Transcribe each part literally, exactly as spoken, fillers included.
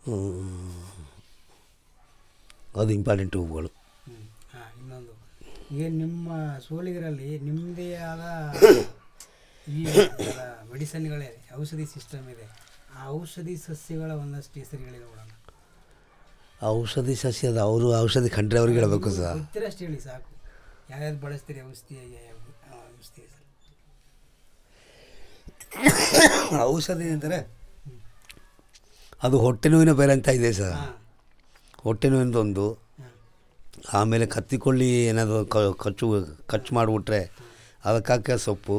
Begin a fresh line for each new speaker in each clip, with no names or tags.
ಅದು ಇಂಪಾರ್ಟೆಂಟ್ ಹೂವುಗಳು.
ಹಾಂ, ಇನ್ನೊಂದು ಈಗ ನಿಮ್ಮ ಸೋಲಿಗರಲ್ಲಿ ನಿಮ್ಮದೇ ಆದ ಈ ಮೆಡಿಸನ್ಗಳೇ ಔಷಧಿ ಸಿಸ್ಟಮ್ ಇದೆ. ಆ ಔಷಧಿ ಸಸ್ಯಗಳ ಒಂದಷ್ಟು ಹೆಸರುಗಳಿವೆ ನೋಡೋಣ.
ಔಷಧಿ ಸಸ್ಯ ಅದು ಅವರು ಔಷಧಿ ಕಂಡ್ರೆ ಅವ್ರಿಗೆ ಹೇಳಬೇಕು ಸರ್.
ಗೊತ್ತಿರಷ್ಟು ಹೇಳಿ ಸಾಕು. ಯಾವ್ಯಾವ್ದು ಬಳಸ್ತೀರಿ ಔಷಧಿ ಔಷಧಿ ಹೆಸರು?
ಔಷಧಿ ಅಂದರೆ ಅದು ಹೊಟ್ಟೆ ನೋವಿನ ಬೇರೆ ಅಂತ ಇದೆ ಸರ್. ಹೊಟ್ಟೆ ನೋವಿನದೊಂದು, ಆಮೇಲೆ ಕತ್ತಿಕೊಳ್ಳಿ ಏನಾದರೂ ಖರ್ಚು ಖರ್ಚು ಮಾಡಿಬಿಟ್ರೆ ಅದಕ್ಕಾಕ ಸೊಪ್ಪು,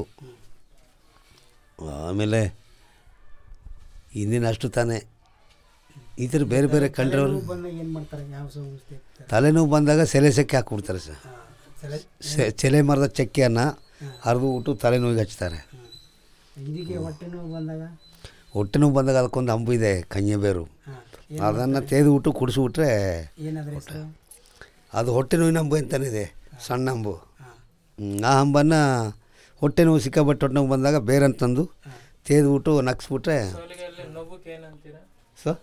ಆಮೇಲೆ ಇನ್ನೇನು ಅಷ್ಟು ತಾನೇ. ಈ ಥರ ಬೇರೆ ಬೇರೆ ಕಂಡ್ರವರು
ಏನು ಮಾಡ್ತಾರೆ? ಯಾವ ಔಷಧಿ?
ತಲೆನೋವು ಬಂದಾಗ ಸೆಲೆ ಸೆಕ್ಕೆ ಹಾಕ್ಬಿಡ್ತಾರೆ ಸರ್. ಸೆಲೆ ಮರದ ಚಕ್ಕೆಯನ್ನು ಹರಿದು ಬಿಟ್ಟು ತಲೆನೋವಿಗೆ ಹಚ್ತಾರೆ.
ಇದಕ್ಕೆ ಹೊಟ್ಟೆ ನೋವು ಬಂದಾಗ
ಹೊಟ್ಟೆ ನೋವು ಬಂದಾಗ ಅದಕ್ಕೊಂದು ಅಂಬು ಇದೆ, ಕನ್ಯಬೇರು, ಅದನ್ನು ತೆಗೆದುಬಿಟ್ಟು ಕುಡಿಸ್ಬಿಟ್ರೆ ಅದು ಹೊಟ್ಟೆ ನೋವಿನ ಅಂಬು ಅಂತಲೇ ಇದೆ, ಸಣ್ಣ ಅಂಬು. ಆ ಅಂಬನ್ನು ಹೊಟ್ಟೆ ನೋವು ಸಿಕ್ಕಾಬಟ್ಟು ಹೊಟ್ಟೆ ನೋವು ಬಂದಾಗ ಬೇರಂತಂದು ತೆಗೆದುಬಿಟ್ಟು ನಕ್ಸ್ಬಿಟ್ರೆ ಸರ್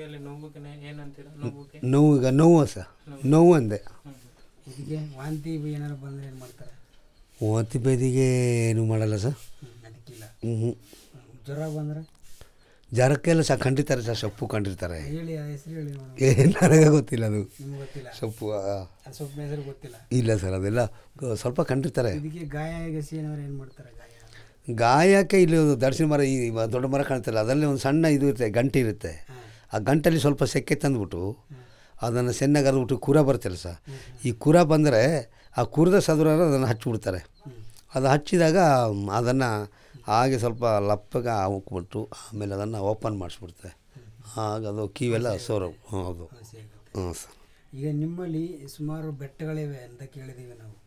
ನೋವು. ಈಗ ನೋವು ಸರ್, ನೋವು ಅಂದೆ.
ಇದಕ್ಕೆ ವಾಂತಿ ಏನಾದ್ರು ಬಂದರೆ ಏನು ಮಾಡ್ತಾರೆ?
ವಾಂತಿ ಬೇದಿಗೆ ಏನೂ ಮಾಡಲ್ಲ ಸರ್.
ಅದಕ್ಕಿಲ್ಲ.
ಹ್ಞೂ.
ಜ್ವರ ಬಂದರೆ?
ಜ್ವರಕ್ಕೆಲ್ಲ ಸಹ ಕಂಡಿರ್ತಾರೆ ಸರ್, ಸೊಪ್ಪು ಕಂಡಿರ್ತಾರೆ.
ಹೇಳಿ, ಆ ಹೆಸರು ಹೇಳಿ ನೋಡೋಣ.
ಏ ನನಗೆ ಗೊತ್ತಿಲ್ಲ ಅದು.
ನಿಮ್ಗೆ ಗೊತ್ತಿಲ್ಲ?
ಸೊಪ್ಪು
ಸೊಪ್ಪಿನ ಹೆಸರು ಗೊತ್ತಿಲ್ಲ?
ಇಲ್ಲ ಸರ್, ಅದೆಲ್ಲ ಸ್ವಲ್ಪ ಕಂಡಿರ್ತಾರೆ.
ಇದಕ್ಕೆ ಗಾಯ ಗಸಿ ಏನಾದ್ರು ಏನು ಮಾಡ್ತಾರೆ? ಗಾಯ
ಗಾಯಕ್ಕೆ ಇಲ್ಲಿ ಒಂದು ದರ್ಶನ ಮರ, ಈ ದೊಡ್ಡ ಮರ ಕಾಣ್ತಲ್ಲ, ಅದರಲ್ಲಿ ಒಂದು ಸಣ್ಣ ಇದು ಇರುತ್ತೆ, ಗಂಟೆ ಇರುತ್ತೆ. ಆ ಗಂಟಲ್ಲಿ ಸ್ವಲ್ಪ ಸೆಕ್ಕೆ ತಂದುಬಿಟ್ಟು ಅದನ್ನು ಸೆನ್ನಾಗಿ ಅರ್ದ್ಬಿಟ್ಟು ಕುರ ಬರ್ತಲ್ಲ ಸರ್. ಈ ಕುರ ಬಂದರೆ ಆ ಕುರದ ಸದುರಾರ ಅದನ್ನು ಹಚ್ಚಿಬಿಡ್ತಾರೆ. ಅದು ಹಚ್ಚಿದಾಗ ಅದನ್ನು ಹಾಗೆ ಸ್ವಲ್ಪ ಲಪ್ಪಗೆ ಹಾಕ್ಬಿಟ್ಟು ಆಮೇಲೆ ಅದನ್ನು ಓಪನ್ ಮಾಡಿಸ್ಬಿಡ್ತಾರೆ. ಆಗ ಅದು ಕೀವೆಲ್ಲ ಸೋರ. ಹೌದು. ಹ್ಞೂ ಸರ್.
ಈಗ ನಿಮ್ಮಲ್ಲಿ ಸುಮಾರು ಬೆಟ್ಟಗಳಿವೆ ಅಂತ ಕೇಳಿದ್ದೀವಿ ನಾವು.